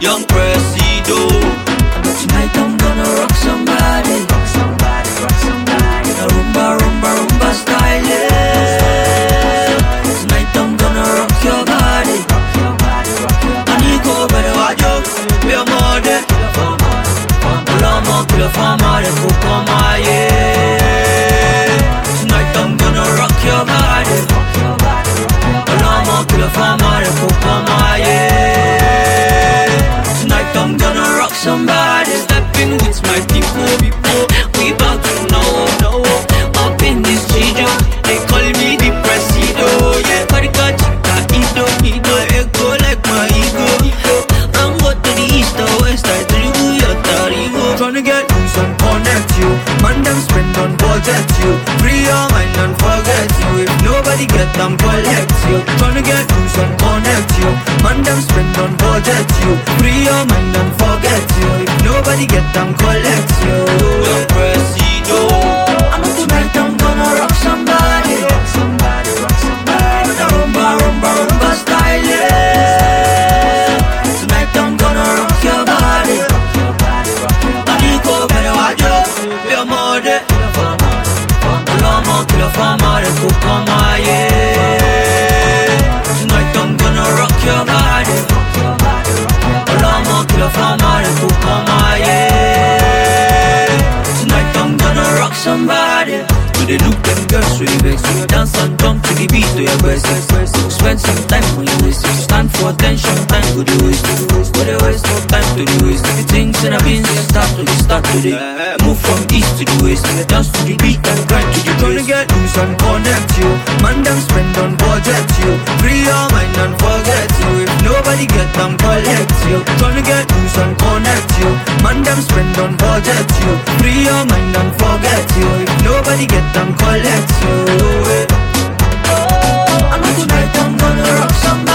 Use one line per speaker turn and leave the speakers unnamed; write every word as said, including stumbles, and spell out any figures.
Young Presido.
Tonight I'm gonna rock somebody. Rock somebody, rock somebody. A rumba, rumba, rumba style, yeah. Tonight I'm gonna rock your body. Rock your body, rock your body.
I need go better wajo, be a mother. Lama kula fama de kukoma, yeah. Tonight I'm gonna rock your body. Lama kula fama de kukoma, yeah. Tonight I'm gonna rock somebody. Stepping with my people, people. We bout to know, know. Up in this studio, they call me the Presido, yeah. Karika chika, ido, ido, echo like my ego. I'm go to the east or west, I tribu your tarigo.
Tryna get loose and connect you. Man, them spend on budget you. Free your mind and forget you. If nobody get them, collect you. Tryna get loose and connect you. Man, them spend on budget you. Free your mind and forget you. If nobody get them, collect you.
Young Presido.
I'm tonight I'm gonna rock somebody. Rock somebody, rock somebody. With a rumba, rumba, rumba style, yeah. Tonight I'm gonna rock your body. Rock your body, rock your body.
I need go better wajo, be a mother. Lama kula fama de kukoma, yeah. Tonight I'm gonna rock your body. Lama kula fama de kukoma, yeah. Tonight I'm gonna rock somebody. Do they look them girls really vex? You dance and jump to the beat to your best. Spend some time when you waste. You stand for attention, time to the waste. Go the waste, no time to the waste. The things that I've been start to the start today. Move from east to the west. Dance to the beat and grind to the
Tryna
bass.
get loose and connect you. Man, them spend on budget you. Free your mind and forget you. If nobody get them, collect you. Tryna get loose and connect you. Man, them spend on budget you. Free your mind and forget you. If nobody get them, collect you. And tonight I'm gonna rock somebody.